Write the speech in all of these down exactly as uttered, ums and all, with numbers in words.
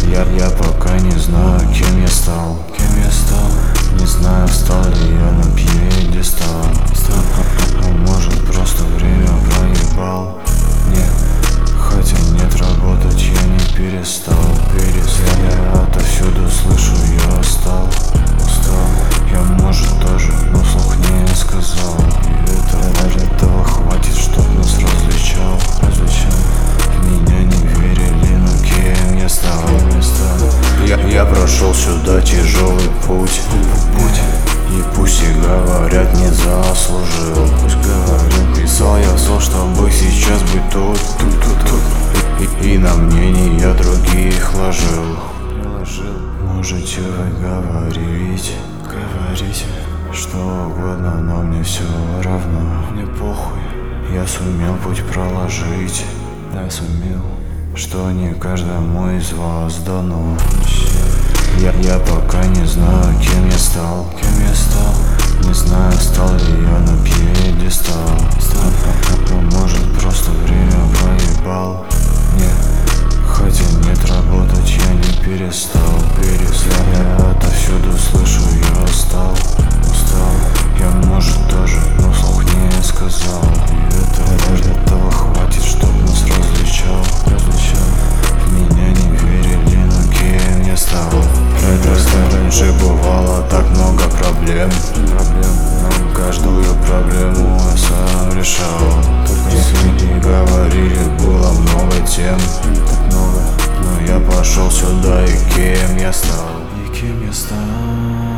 Я, я пока не знаю, кем я стал. Кем я стал? Не знаю, встал ли я на пьедестал. А может, просто время проебал. Нет, хотя нет, работать я не перестал. Перестал. Я отовсюду слышу, я устал. Устал. Я, может, тоже, но вслух не сказал. И это, этого хватит, чтоб нас различал. Различал. В меня не верили, но кем я стал. Кем я стал. Я, я прошел сюда тяжелый путь, путь. И пусть и говорят, не заслужил. Пусть говорят, писал я все, чтобы сейчас быть тут, тут, тут, тут. И, и на мнение других ложил. Можете вы говорить, говорить что угодно, но мне все равно. Мне похуй. Я сумел путь проложить. Я сумел. Что не каждому из вас дано. Я, я пока не знаю, кем я стал. Кем я стал? Не знаю, стал ли я на пьедестал. А может, просто время проебал. Нет, хотя нет, работать я не перестал. Перестал. Я отовсюду слышу, я устал. Устал. Я, может, тоже, но вслух не сказал. И это, этого хватит, чтоб нас различал. Различал. В меня не верили, но кем я стал. Раньше бывало так много проблем. Проблем. Но каждую проблему я сам решал. Только и говорили, было много тем. Так много. Но я пошел сюда, и кем я стал. И кем я стал.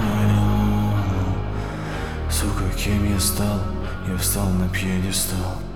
Сука, кем я стал. Я встал на пьедестал.